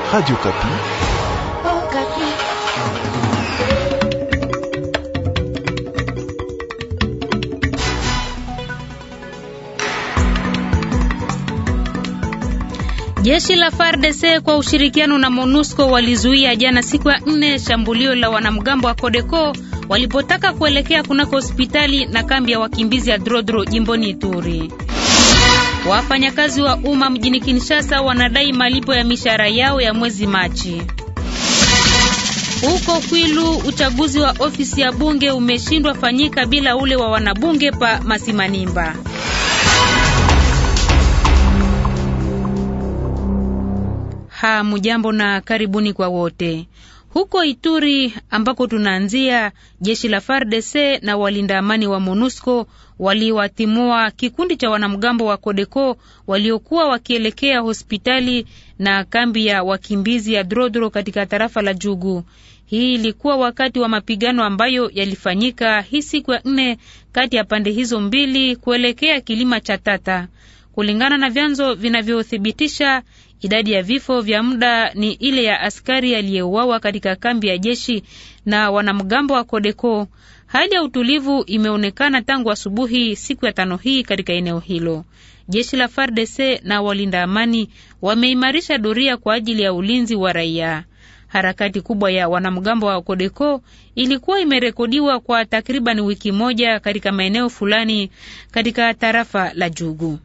Radio Kapi. Oh, Kapi. Jeshi la FARDC kwa ushirikiano na MONUSCO walizuia jana siku ya 4 shambulio la wanamgambo wa Codeco walipotaka kuelekea kunako hospitali na kambi ya wakimbizi ya Drodro jimboni Ituri. Wafanyakazi wa umma mjini Kinshasa wanadai malipo ya mishahara yao ya mwezi Machi. Huko Kwilu uchaguzi wa ofisi ya bunge umeshindwa fanyika bila ule wa wanabunge pa Masimanimba. Mujambo na karibuni kwa wote. Huko Ituri ambako tunaanzia, jeshi la FARDC na walinda amani wa MONUSCO waliwatimua kikundi cha wanamgambo wa Codeco waliokuwa wakielekea hospitali na kambi ya wakimbizi ya Drodro katika tarafa la Jugu. Hii ilikuwa wakati wa mapigano ambayo yalifanyika hii siku ya 4 kati ya pande hizo mbili kuelekea kilima cha Tata. Kulingana na vyanzo vinavyothibitisha, idadi ya vifo vya muda ni ile ya askari aliyeuawa katika kambi ya jeshi na wanamgambo wa Codeco. Hali ya utulivu imeonekana tangu asubuhi siku ya 5 hii katika eneo hilo. Jeshi la FARDC na walinda amani wameimarisha doria kwa ajili ya ulinzi wa raia. Harakati kubwa ya wanamgambo wa Codeco ilikuwa imerekodiwa kwa takriban wiki moja katika maeneo fulani katika tarafa la Jugu.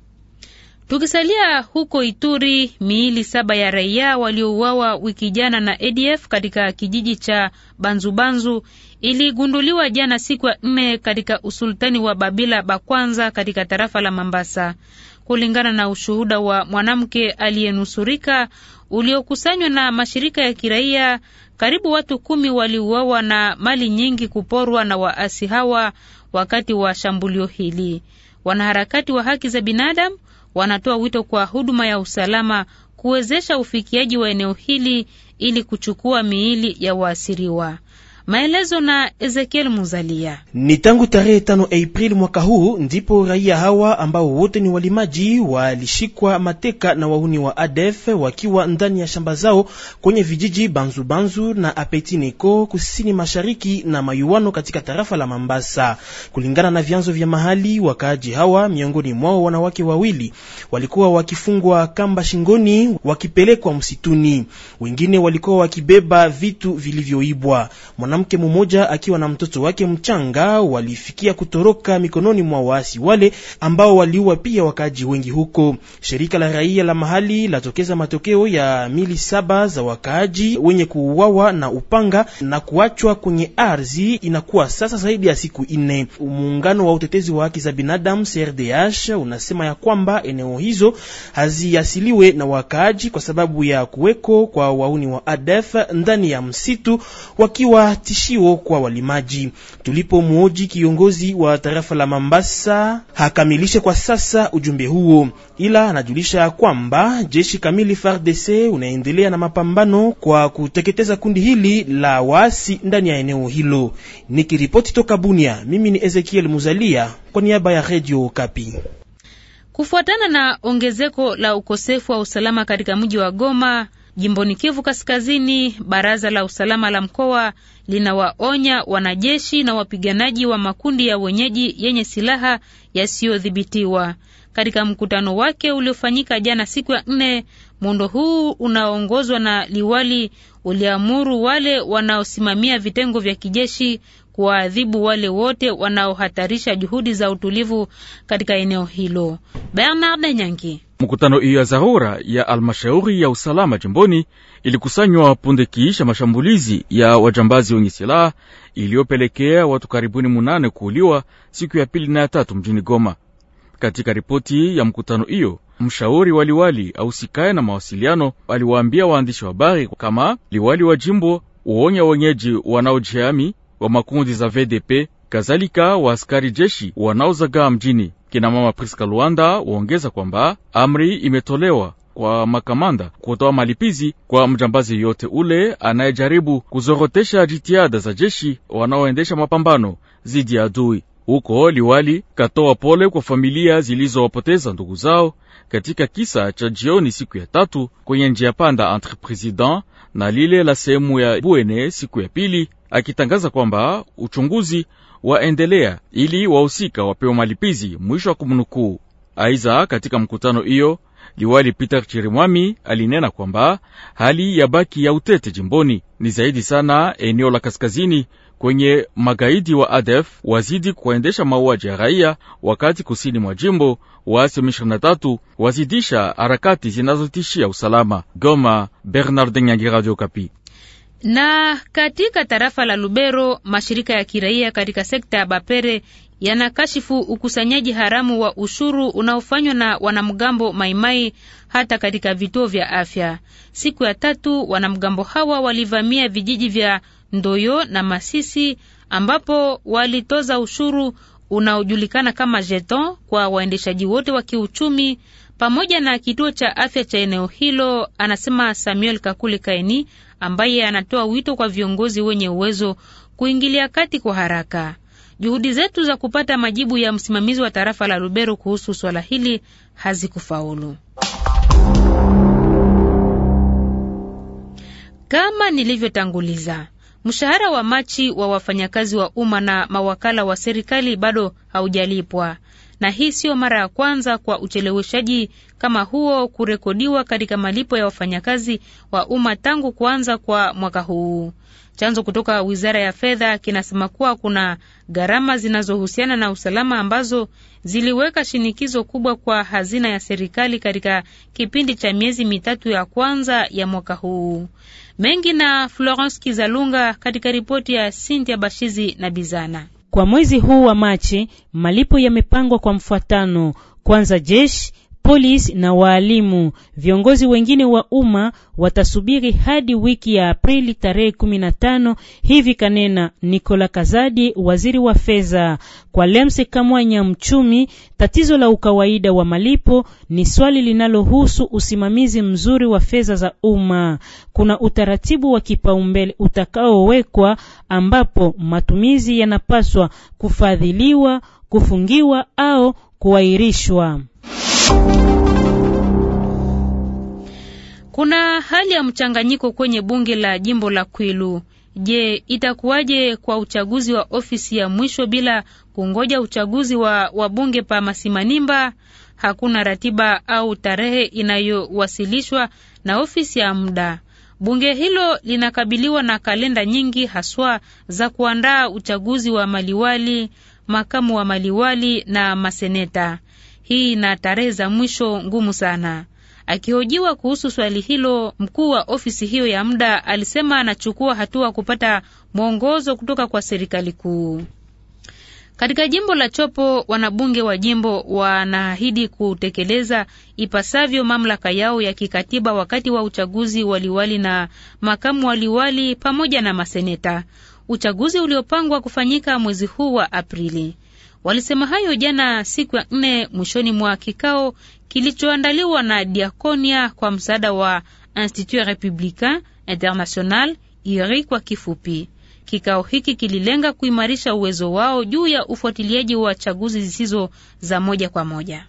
Tukisalia huko Ituri, miili 7 ya raia waliouawa wiki jana na ADF katika kijiji cha Banzubanzu iligunduliwa jana siku ya 4 katika usultani wa Babila Bakwanza katika tarafa la Mambasa. Kulingana na ushuhuda wa mwanamke aliyenusurika uliokusanywa na mashirika ya kiraia, karibu watu 10 waliuawa na mali nyingi kuporwa na waasi hawa wakati wa shambulio hili. Wanaharakati wa haki za binadamu wanatoa wito kwa huduma ya usalama kuwezesha ufikiaji wa eneo hili ili kuchukua miili ya waasiriwa. Maelezo na Ezekiel Muzalia. Ni tangu tarehe 5 Aprili mwaka huu ndipo raia hawa ambao wote ni walimaji walishikwa mateka na wahuni wa ADF wakiwa ndani ya shamba zao kwenye vijiji Banzubanzu na Apetineko kusini mashariki na Mayuano katika tarafa la Mambasa. Kulingana na vyanzo vya mahali, wakaaji hawa miongoni mwao wanawake 2 walikuwa wakifungwa kamba shingoni wakipelekwa msituni. Wengine walikuwa wakibeba vitu vilivyoibwa. Mwanamke mmoja akiwa na mtoto wake mchanga walifikia kutoroka mikononi mwa waasi wale ambao waliua pia wakaaji wengi huko. Shirika la raia la mahali latokeza matokeo ya mili 7 za wakaaji wenye kuuawa na upanga na kuachwa kwenye ardhi inakuwa sasa zaidi ya siku 4. Muungano wa utetezi wa haki za binadamu CRDH unasema ya kwamba eneo hizo haziasiliwe na wakaaji kwa sababu ya kuweko kwa wauni wa ADF ndani ya msitu wakiwa tishio kwa walimaji. Tulipo muoji kiongozi wa tarafa la Mambasa hakamilishe kwa sasa ujumbe huo, ila anajulisha kwamba jeshi kamili FARDC unaendelea na mapambano kwa kuteketeza kundi hili la waasi ndani ya eneo hilo. Nikiripoti toka Bunia, mimi ni Ezekiel Muzalia kwa niaba ya Radio Kapi. Kufuatana na ongezeko la ukosefu wa usalama katika mji wa Goma, jimboni Kivu Kaskazini, baraza la usalama la mkoa linawaonya wanajeshi na wapiganaji wa makundi ya wenyeji yenye silaha yasiyodhibitiwa. Katika mkutano wake uliofanyika jana siku ya 4, muundo huu unaongozwa na liwali uliamuru wale wanaosimamia vitengo vya kijeshi kuadhibu wale wote wanaohatarisha juhudi za utulivu katika eneo hilo. Bernard Nyangi. Mkutano hiyo ya dharura ya almashauri ya usalama jimboni ilikusanywa punde kiisha mashambulizi ya wajambazi wenye silaha iliyopelekea watu karibuni 8 kuuliwa siku ya 2 na ya 3 mjini Goma. Katika ripoti ya mkutano hiyo, mshauri wa liwali au sikae na mawasiliano aliwaambia waandishi wa habari kama liwali wa jimbo uonya wenyeji wanaojihami wa makundi za VDP, kazalika wa askari jeshi wanaozagaa mjini. Kina mama Priska Luanda waongeza kwamba amri imetolewa kwa makamanda kutoa malipizi kwa mjambazi yote ule anayejaribu kuzorotesha jitihada za jeshi wanaoendesha mapambano zidi ya adui. Huko liwali katoa pole kwa familia zilizowapoteza ndugu zao katika kisa cha jioni siku ya tatu kwenye njia panda entre President na lile la sehemu ya Buene siku ya pili, akitangaza kwamba uchunguzi waendelea ili wahusika wapewe malipizi, mwisho wa kumnukuu. Aiza, katika mkutano hiyo liwali Peter Chirimwami alinena kwamba hali ya baki ya utete jimboni ni zaidi sana eneo la kaskazini kwenye magaidi wa ADF wazidi kuendesha mauaji ya raia, wakati kusini mwa jimbo waasi M23 wazidisha harakati zinazotishia usalama. Goma, Bernard Nyangi, Radio Okapi. Na katika tarafa la Lubero, mashirika ya kiraia katika sekta ya Bapere yanakashifu ukusanyaji haramu wa ushuru unaofanywa na wanamgambo Maimai hata katika vituo vya afya. Siku ya tatu wanamgambo hawa walivamia vijiji vya Ndoyo na Masisi ambapo walitoza ushuru unaojulikana kama jeton kwa waendeshaji wote wa kiuchumi pamoja na kituo cha afya cha eneo hilo, anasema Samuel Kakule Kaini, ambaye anatoa wito kwa viongozi wenye uwezo kuingilia kati kwa haraka. Juhudi zetu za kupata majibu ya msimamizi wa tarafa la Lubero kuhusu swala hili hazikufaulu. Kama nilivyotanguliza, mshahara wa Machi wa wafanyakazi wa umma na mawakala wa serikali bado haujalipwa, na hii sio mara ya kwanza kwa ucheleweshaji kama huo kurekodiwa katika malipo ya wafanyakazi wa umma tangu kuanza kwa mwaka huu. Chanzo kutoka Wizara ya Fedha kinasema kuwa kuna gharama zinazohusiana na usalama ambazo ziliweka shinikizo kubwa kwa hazina ya serikali katika kipindi cha miezi mitatu ya kwanza ya mwaka huu. Mengi na Florence Kizalunga katika ripoti ya Cynthia Bashizi na Bizana. Kwa mwezi huu wa Machi, malipo yamepangwa kwa mfuatano: kwanza jeshi, polisi na waalimu. Viongozi wengine wa umma watasubiri hadi wiki ya Aprili tarehe 15, hivi kanena Nicola Kazadi, waziri wa fedha. Kwa Lemse Kamwanya, mchumi, tatizo la ukawaida wa malipo ni swali linalohusu usimamizi mzuri wa fedha za umma. Kuna utaratibu wa kipaumbele utakaowekwa ambapo matumizi yanapaswa kufadhiliwa, kufungiwa au kuahirishwa. Kuna hali ya mchanganyiko kwenye bunge la jimbo la Kwilu. Je, itakuwaje kwa uchaguzi wa ofisi ya mwisho bila kungoja uchaguzi wa wabunge pa Masimanimba? Hakuna ratiba au tarehe inayowasilishwa na ofisi ya muda. Bunge hilo linakabiliwa na kalenda nyingi, haswa za kuandaa uchaguzi wa maliwali, makamu wa maliwali na maseneta. Hii na tarehe za mwisho ngumu sana. Akihojiwa kuhusu swali hilo, mkuu wa ofisi hiyo ya muda alisema anachukua hatua kupata mwongozo kutoka kwa serikali kuu. Katika jimbo la Chopo, wanabunge wa jimbo wanaahidi kutekeleza ipasavyo mamlaka yao ya kikatiba wakati wa uchaguzi waliwali na makamu waliwali pamoja na maseneta, uchaguzi uliopangwa kufanyika mwezi huu wa Aprili. Walisema hayo jana siku ya 4 mwishoni mwa kikao kilichoandaliwa na Diakonia kwa msaada wa Institut Républicain International, IRI kwa kifupi. Kikao hiki kililenga kuimarisha uwezo wao juu ya ufuatiliaji wa chaguzi zisizo za moja kwa moja.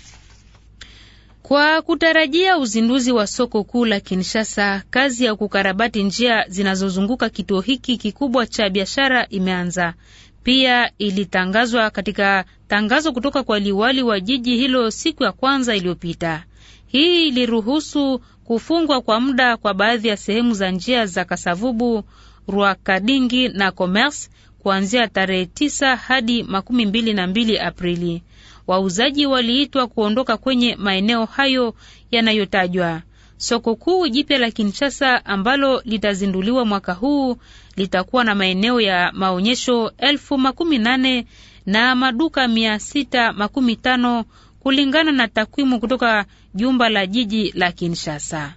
Kwa kutarajia uzinduzi wa soko kuu la Kinshasa, kazi ya kukarabati njia zinazozunguka kituo hiki kikubwa cha biashara imeanza. Pia ilitangazwa katika tangazo kutoka kwa liwali wa jiji hilo siku ya kwanza iliyopita. Hii iliruhusu kufungwa kwa muda kwa baadhi ya sehemu za njia za Kasavubu, Rwakadingi na Commerce kuanzia tarehe 9 hadi 22 Aprili. Wauzaji waliitwa kuondoka kwenye maeneo hayo yanayotajwa. Soko kuu jipya la Kinshasa ambalo litazinduliwa mwaka huu litakuwa na maeneo ya maonyesho 18,000 na maduka 615 kulingana na takwimu kutoka jumba la jiji la Kinshasa.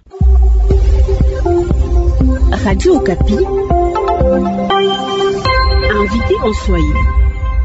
Radio Okapi. Invité en Swahili.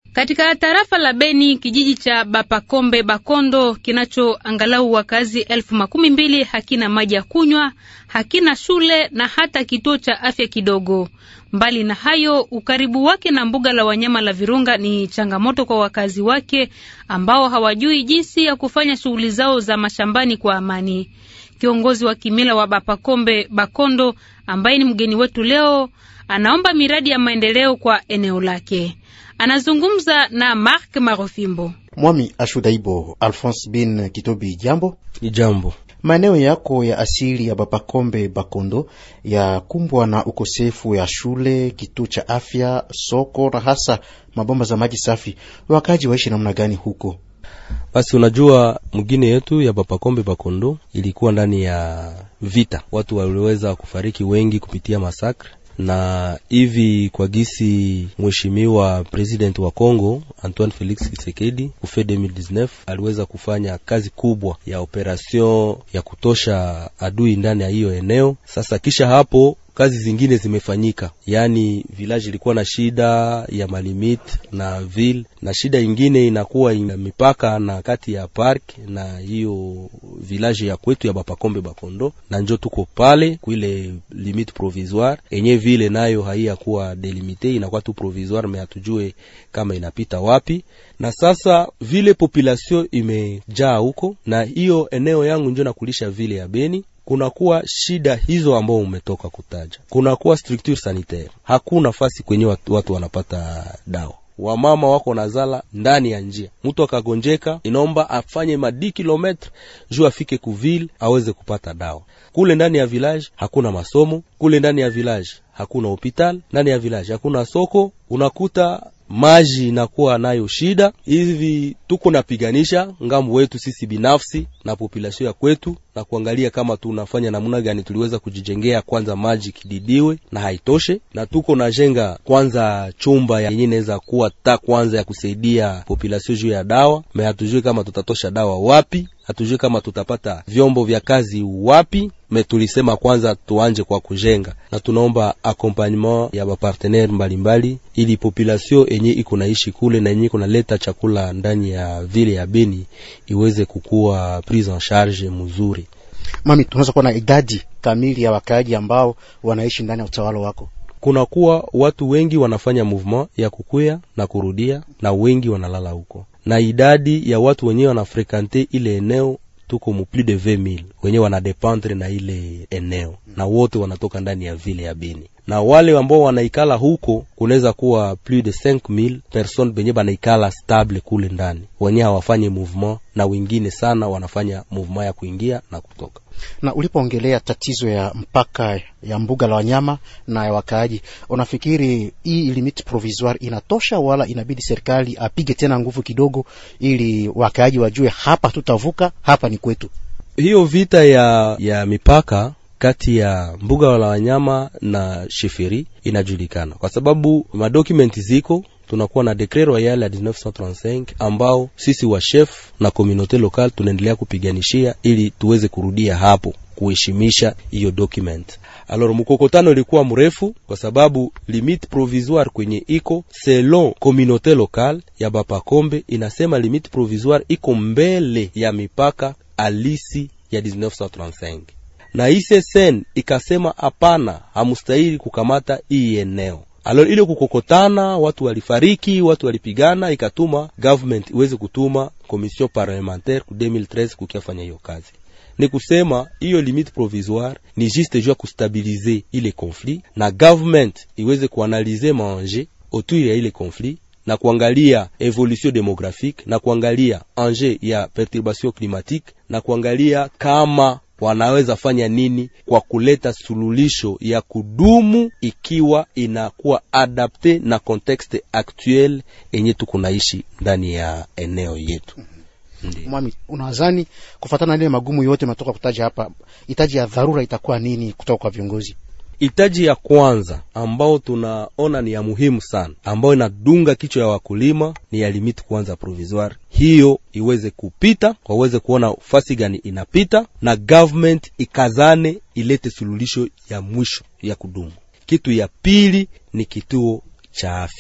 Katika tarafa la Beni, kijiji cha Bapakombe Bakondo kinacho angalau wakazi 12,000 hakina maji ya kunywa, hakina shule na hata kituo cha afya kidogo. Mbali na hayo, ukaribu wake na mbuga la wanyama la Virunga ni changamoto kwa wakazi wake ambao hawajui jinsi ya kufanya shughuli zao za mashambani kwa amani. Kiongozi wa kimila wa Bapakombe Bakondo ambaye ni mgeni wetu leo anaomba miradi ya maendeleo kwa eneo lake. Anazungumza na Mark Marofimbo. Mwami Ashudaibo Alphonse bin Kitobi, jambo. Ni jambo. Maeneo yako ya asili ya Bapakombe Bakondo ya kumbwa na ukosefu ya shule, kituo cha afya, soko na hasa mabomba za maji safi. Wakaji waishi namna gani huko? Basi unajua mgine yetu ya Bapakombe Bakondo ilikuwa ndani ya vita. Watu waliweza kufariki wengi kupitia masakre. Na hivi kwa gisi mheshimiwa president wa Kongo Antoine Felix Tshisekedi kufe 2019 aliweza kufanya kazi kubwa ya operation ya kutosha adui ndani ya hiyo eneo. Sasa kisha hapo kazi zingine zimefanyika, yani village ilikuwa na shida ya malimit na ville, na shida ingine inakuwa ina mipaka na kati ya park na hiyo village ya kwetu ya Bapakombe Bakondo, na njo tuko pale kuile limite provisoire enye vile nayo haia kuwa delimite, inakuwa tu provisoire me hatujue kama inapita wapi. Na sasa vile population imejaa huko, na hiyo eneo yangu njo nakulisha vile ya Beni, kunakuwa shida hizo ambao umetoka kutaja. Kunakuwa structure sanitaire, hakuna nafasi kwenye watu wanapata dawa. Wamama wako nazala ndani ya njia, mtu akagonjeka inaomba afanye madi kilometre juu afike kuville aweze kupata dawa. Kule ndani ya village hakuna masomo, kule ndani ya village hakuna hospital, ndani ya village hakuna soko, unakuta maji inakuwa nayo shida. Hivi tuko napiganisha ngambo wetu sisi binafsi na population ya kwetu, na kuangalia kama tunafanya namna gani tuliweza kujijengea kwanza maji kididiwe na haitoshe, na tuko na jenga kwanza chumba yenyewe inaweza kuwa kwanza ya kusaidia population juu ya dawa. Me hatujui kama tutatosha dawa wapi, hatujui kama tutapata vyombo vya kazi wapi. Me tulisema kwanza tuanje kwa kujenga, na tunaomba accompagnement ya ba partenaire mbalimbali ili population yenye iko naishi kule na yenye iko naleta chakula ndani ya vile ya Beni iweze kukua prise en charge mzuri. Mami, tunaweza kuwa na idadi kamili ya wakaaji ambao wanaishi ndani ya utawala wako? Kunakuwa watu wengi wanafanya movement ya kukuya na kurudia, na wengi wanalala huko, na idadi ya watu wenyewe wanafrekante ile eneo tuko mu plus de 20,000 wenyewe wanadependre na ile eneo, na wote wanatoka ndani ya vile ya Beni. Na wale ambao wanaikala huko kunaweza kuwa plus de 5,000 personnes benye banaikala stable kule ndani, wenyewe hawafanye movement, na wengine sana wanafanya movement ya kuingia na kutoka. Na ulipoongelea tatizo ya mpaka ya mbuga la wanyama na ya wakaaji, unafikiri hii limite provisoire inatosha wala inabidi serikali apige tena nguvu kidogo ili wakaaji wajue hapa tutavuka, hapa ni kwetu? Hiyo vita ya mipaka kati ya mbuga la wanyama na sheferi inajulikana kwa sababu madokumenti ziko. Tunakuwa na decret royal ya 1935 ambao sisi wa chef na communauté locale tunaendelea kupiganishia ili tuweze kurudia hapo kuheshimisha hiyo document. Alors mkokotano ilikuwa mrefu kwa sababu limite provisoire kwenye iko selon communauté locale ya Bapakombe inasema limite provisoire iko mbele ya mipaka alisi ya 1935. Na ICCN ikasema hapana, hamustahili kukamata hii eneo. Alors ile kukokotana, watu walifariki, watu walipigana, ikatuma government iweze kutuma commission parlementaire ku 2013 kukiafanya hiyo kazi. Ni kusema hiyo limite provisoire ni juste jua kustabiliser ile conflit, na government iweze kuanalize maenjeu autour ya ile conflit, na kuangalia evolution demographique, na kuangalia enjeu ya perturbation climatique, na kuangalia kama wanaweza fanya nini kwa kuleta suluhisho ya kudumu ikiwa inakuwa adapte na contexte actuel yenye tukunaishi ndani ya eneo yetu. Mwami, unadhani kufuatana na ile magumu yote matoka kutaja hapa, hitaji ya dharura itakuwa nini kutoka kwa viongozi? Hitaji ya kwanza ambao tunaona ni ya muhimu sana, ambao inadunga kichwa ya wakulima, ni ya limite kwanza provisoire. Hiyo iweze kupita, waweze kuona fasi gani inapita, na government ikazane ilete suluhisho ya mwisho ya kudumu. Kitu ya pili ni kituo cha afya.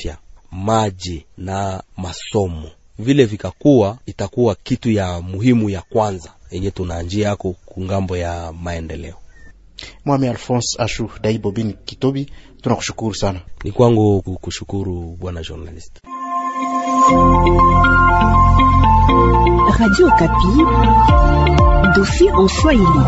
maji na masomo, vile vikakuwa itakuwa kitu ya muhimu ya kwanza yenye tunaanjia yako kungambo ya maendeleo. Mwami Alphonse Ashu Daibo bin Kitobi, tunakushukuru sana. Ni kwangu kushukuru bwana journalist. Radio Okapi, dossier en Swahili.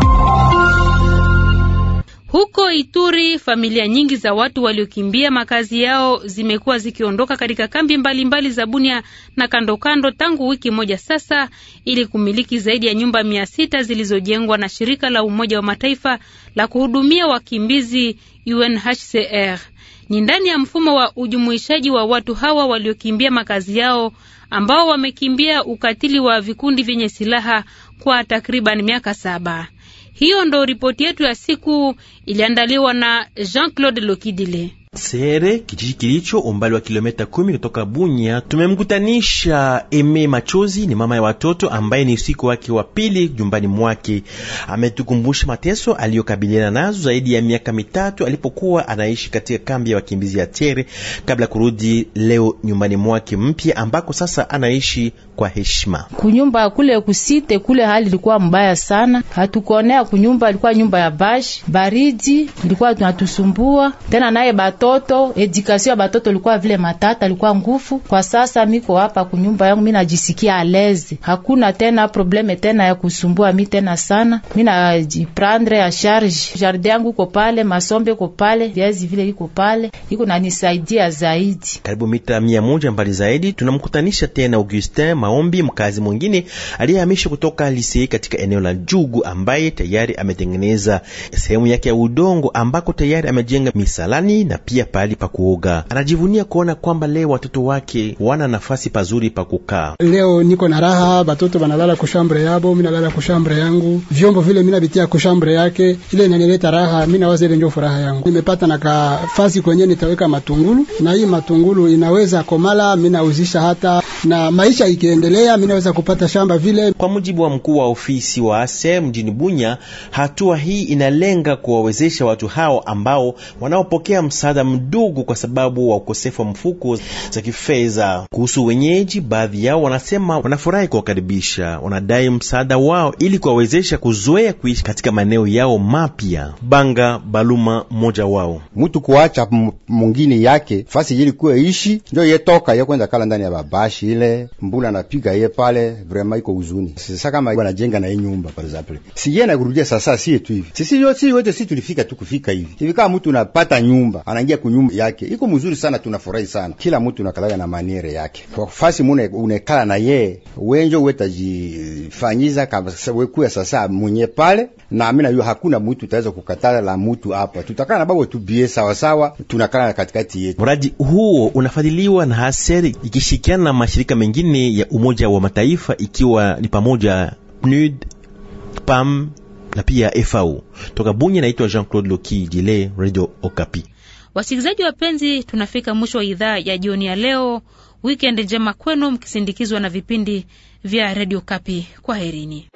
Huko Ituri, familia nyingi za watu waliokimbia makazi yao zimekuwa zikiondoka katika kambi mbalimbali za Bunia na kando kando tangu wiki moja sasa, ili kumiliki zaidi ya nyumba 600 zilizojengwa na shirika la Umoja wa Mataifa la kuhudumia wakimbizi UNHCR. Ni ndani ya mfumo wa ujumuishaji wa watu hawa waliokimbia makazi yao, ambao wamekimbia ukatili wa vikundi vyenye silaha kwa takriban miaka 7. Hiyo ndo ripoti yetu ya siku, iliandaliwa na Jean-Claude Lokidile. Sere, kijiji kilicho umbali wa kilomita 10 kutoka Bunya, tumemkutanisha Eme Machozi, ni mama ya watoto ambaye ni usiku wake wa pili nyumbani mwake. Ametukumbusha mateso aliyokabiliana nazo zaidi ya miaka 3 alipokuwa anaishi katika kambi ya wakimbizi ya Tere kabla kurudi leo nyumbani mwake mpya ambako sasa anaishi kwa heshima. Kunyumba kule kusite kule hali ilikuwa mbaya sana. Hatukonea kunyumba, ilikuwa nyumba ya bash, baridi, ilikuwa tunatusumbua. Tena naye batoto, edukasio ya batoto ilikuwa vile matata, ilikuwa ngufu. Kwa sasa miko hapa kunyumba yangu, mimi najisikia alezi. Hakuna tena probleme tena ya kusumbua mimi tena sana. Mimi najiprendre ya charge. Jardin yangu iko pale, masombe iko pale, viazi vile iko pale. Iko nanisaidia zaidi. Karibu mita 100 mbali zaidi tunamkutanisha tena Augustin Maombi, mkazi mwingine aliyehamishwa kutoka Lisei katika eneo la Jugu, ambaye tayari ametengeneza sehemu yake ya udongo ambako tayari amejenga misalani na pia pali pa kuoga. Anajivunia kuona kwamba leo watoto wake wana nafasi pazuri pa kukaa. Leo niko na raha, batoto banalala kushambre yabo, mimi nalala kushambre yangu. Vyombo vile mimi nabitia kushambre yake, ile inanileta raha, mimi nawaza ile ndio furaha yangu. Nimepata na kafasi kwenye nitaweka matungulu, na hii matungulu inaweza komala, mimi nauzisha hata na maisha ikiendelea, mimi naweza kupata shamba vile. Kwa mujibu wa mkuu wa ofisi wa ASER mjini Bunya, hatua hii inalenga kuwawezesha watu hao ambao wanaopokea msaada mdogo kwa sababu wa ukosefu wa mfuko za kifedha. Kuhusu wenyeji, baadhi yao wanasema wanafurahi kuwakaribisha, wanadai msaada wao ili kuwawezesha kuzoea kuishi katika maeneo yao mapya. Banga Baluma mmoja wao. Mtu kuacha mwingine yake fasi ili kuishi ndio yetoka yeye kwenda kala ndani ya babashi ile mbula napiga yeye pale, vraiment iko huzuni. Sasa kama wanajenga na nyumba par exemple, si yeye anakurudia sasa, si yetu hivi sisi wote sisi tulifika tu kufika hivi kama mtu unapata nyumba anaingia kunyumba yake iko mzuri sana, tunafurahi sana. Kila mtu unakalaga na maniere yake kwa fasi mune unekala na yeye wenjo wetajifanyiza kabisa wewe sasa mwenye pale, na mimi najua hakuna mtu utaweza kukatala la mtu hapa, tutakaa na babo tubie sawa sawa, tunakala katikati yetu. Mradi huo unafadhiliwa na ASER ikishirikiana na mashirika mengine ya Umoja wa Mataifa ikiwa ni pamoja PNUD, PAM na pia FAO. Toka Bunya, naitwa Jean-Claude Loki Dile, Radio Okapi. Wasikilizaji wapenzi, tunafika mwisho wa idhaa ya jioni ya leo. Weekend njema kwenu, mkisindikizwa na vipindi vya Radio Okapi. Kwaherini.